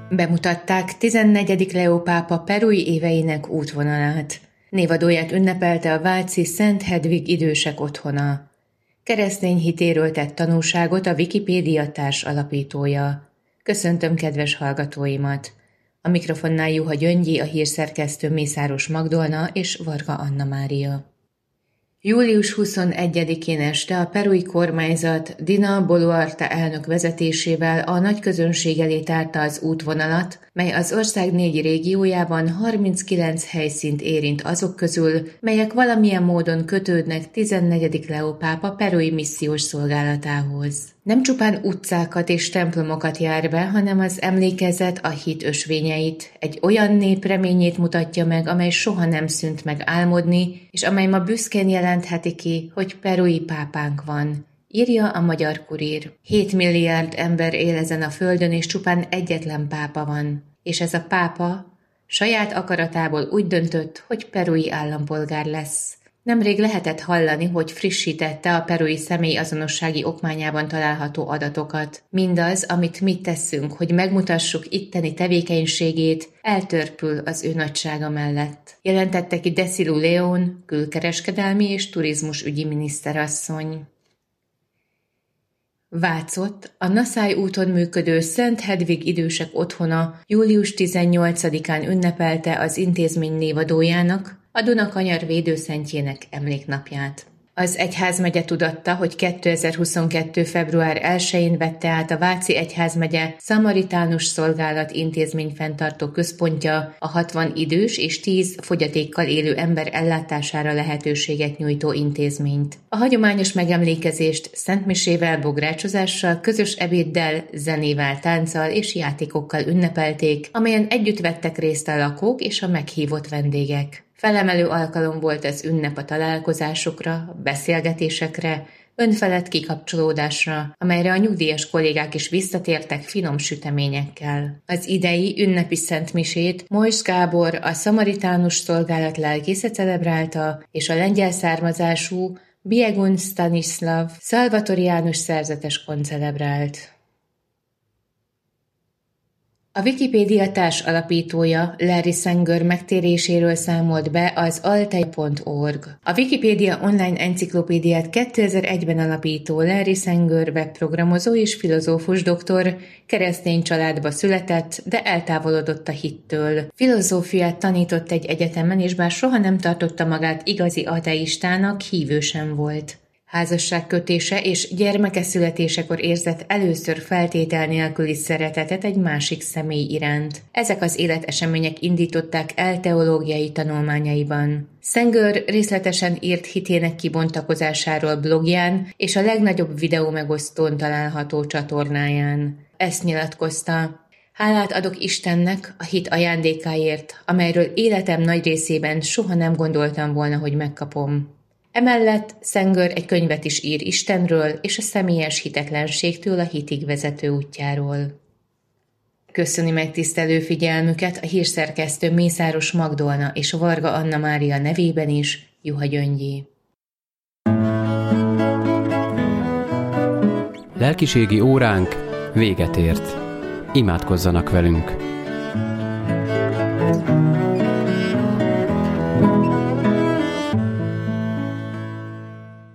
Bemutatták 14. Leó pápa perui éveinek útvonalát. Névadóját ünnepelte a váci Szent Hedvig idősek otthona. Keresztény hitéről tett tanúságot a Wikipédia társ alapítója. Köszöntöm kedves hallgatóimat! A mikrofonnál Juha Gyöngyi, a hírszerkesztő Mészáros Magdolna és Varga Anna Mária. Július 21-én este a perui kormányzat Dina Boluarte elnök vezetésével a nagy közönség elé tárta az útvonalat, mely az ország 4 régiójában 39 helyszínt érint azok közül, melyek valamilyen módon kötődnek 14. Leó pápa perui missziós szolgálatához. Nem csupán utcákat és templomokat jár be, hanem az emlékezet a hit ösvényeit, egy olyan nép reményét mutatja meg, amely soha nem szűnt meg álmodni, és amely ma büszkén jelentheti ki, hogy perui pápánk van, írja a Magyar Kurír. 7 milliárd ember él ezen a földön, és csupán egyetlen pápa van. És ez a pápa saját akaratából úgy döntött, hogy perui állampolgár lesz. Nemrég lehetett hallani, hogy frissítette a perui személyazonossági okmányában található adatokat. Mindaz, amit mi teszünk, hogy megmutassuk itteni tevékenységét, eltörpül az ő nagysága mellett. Jelentette ki Desilu León, külkereskedelmi és turizmusügyi miniszterasszony. Vácott, a Naszály úton működő Szent Hedvig idősek otthona július 18-án ünnepelte az intézmény névadójának, a Dunakanyar védőszentjének emléknapját. Az egyházmegye tudatta, hogy 2022. február 1-én vette át a Váci Egyházmegye Szamaritánus Szolgálat intézmény fenntartó központja a 60 idős és 10 fogyatékkal élő ember ellátására lehetőséget nyújtó intézményt. A hagyományos megemlékezést szentmisével, bográcsozással, közös ebéddel, zenével, tánccal és játékokkal ünnepelték, amelyen együtt vettek részt a lakók és a meghívott vendégek. Felemelő alkalom volt az ünnep a találkozásokra, beszélgetésekre, önfelett kikapcsolódásra, amelyre a nyugdíjas kollégák is visszatértek finom süteményekkel. Az idei ünnepi szentmisét Mojs Gábor, a Szamaritánus Szolgálat lelkésze celebrálta, és a lengyel származású Biegun Stanislav szalvatoriánus szerzetes koncelebrált. A Wikipédia társ alapítója Larry Sanger megtéréséről számolt be az altei.org. A Wikipédia online enciklopédiát 2001-ben alapító Larry Sanger webprogramozó és filozófus doktor keresztény családba született, de eltávolodott a hittől. Filozófiát tanított egy egyetemen, és bár soha nem tartotta magát igazi ateistának, hívő sem volt. Házasságkötése és gyermeke születésekor érzett először feltétel nélküli szeretetet egy másik személy iránt. Ezek az életesemények indították el teológiai tanulmányaiban. Sanger részletesen írt hitének kibontakozásáról blogján és a legnagyobb videómegosztón található csatornáján. Ezt nyilatkozta: hálát adok Istennek a hit ajándékáért, amelyről életem nagy részében soha nem gondoltam volna, hogy megkapom. Emellett Sanger egy könyvet is ír Istenről és a személyes hitetlenségtől a hitig vezető útjáról. Köszöni megtisztelő figyelmüket a hírszerkesztő Mészáros Magdolna és Varga Anna Mária nevében is, Juha Gyöngyi. Lelkiségi óránk véget ért. Imádkozzanak velünk!